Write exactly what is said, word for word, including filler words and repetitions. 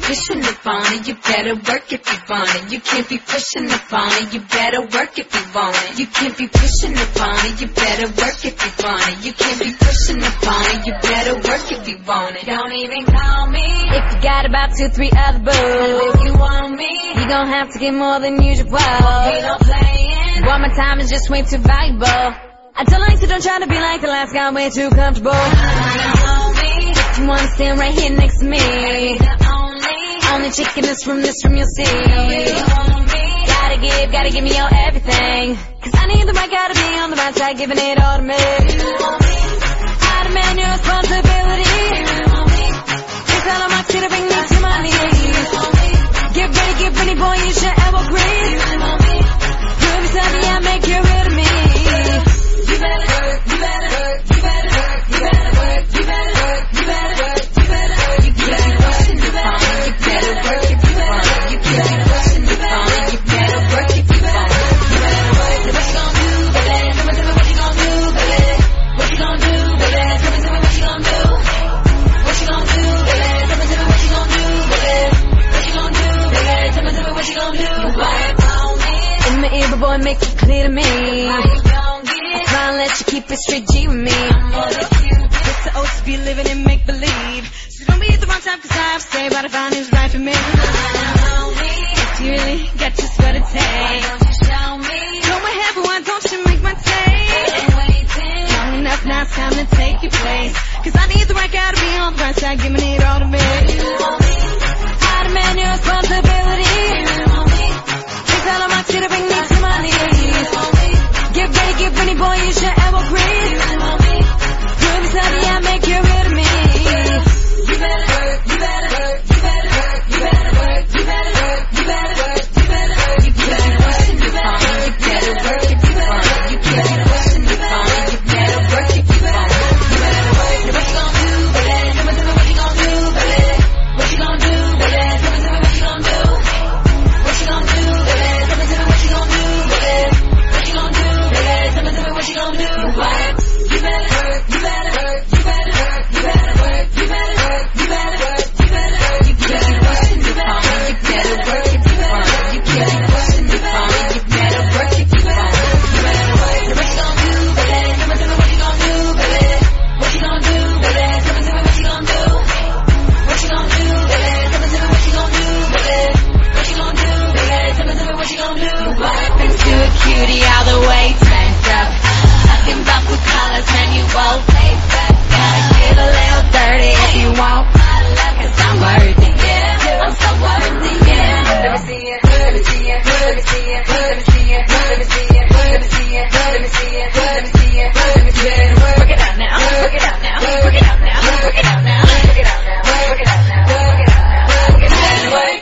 pushing up on it. You better work if you want it. You can't be pushing up on it. You better work if you want it. You can't be pushing up on it. You better work if you want it. You can't be pushing up on it. You better work if you want it. Don't even call me if you got about two, three other booze. If you want me, you gon' have to get more than usual. Ain't no playing. One more time is just way too valuable. I tell her, so don't try to be like the last guy, way too comfortable. If you wanna stand right here next to me, only chick in this room, this room you'll see. Gotta give, gotta give me your everything, cause I need the right guy to be on the right side, giving it all to me. I demand your responsibility. Please tell him I should bring me to my knees. Get ready, get ready, boy, you should ever breathe. You'll be telling me I make you real to me. You better work, you better work, you better work, you better work, you better work, you better work, you better work, you better work, you better work, you better work if you want it. You can't be pushing the phone, you better work if you want it. You better work. What you gon' do, baby? Tell me, tell me what you gon' do, baby. What you gon' do, baby? Tell me, tell me what you gon' do. What you gon' do, baby? Tell me, tell me what you gon' do, baby. What you gon' do, baby? Tell me, tell me what you gon' do. Why on me? In my ear, boy, make it clear to me. I'll let you keep it straight G with me. I'm more than cute. It's the oats to be living and make believe. So don't be at the wrong time, cause I have to say about if I who's right for me. If you really got just what it takes, don't you show me? Go ahead, but why don't you make my taste? Long enough, now it's time to take your place. Cause I need the right guy to be on the right side, giving it all to me. I demand your responsibility. Please tell him I should bring me to my knees. Get ready, get ready, boy, you should ever breathe. You'll be telling me I make you real to me. You better work, you better work, you better work, you better work, you better work, you better work, you better work, you better work, you better work, you better work if you want it. You can't be pushing the phone, you better work if you want it. You better work. What you gon' do, baby? Tell me, tell me what you gon' do, baby. What you gon' do, baby? Tell me, tell me what you gon' do. What you gon' do, baby? Tell me, tell me what you gon' do, baby. What you gon' do, baby? Tell me, tell me what you gon' do. What? You better work, you better work, you better work, you better work, you better work, you better work, you better work, you better work, you better work, you better work if you want it. You can't be pushing the phone, you better work if you want it. You better work. What you gon' do, baby? Tell me, tell me what you gon' do, baby. What you gon' do, baby? Tell me, tell me what you gon' do. What you gon' do, baby? Tell me, tell me what you gon' do, baby. What you gon' do, baby? Tell me, tell me what you gon' do. What happened to a cutie all the way turned up? Fucking buff with colors, man, you won't face back. Gotta get a little dirty if you want my love, cause I'm worth it, yeah. I'm so worth it, yeah. Let me see it, let me see it, let me see it, let me see it, let me see it, let me see it, let me see it.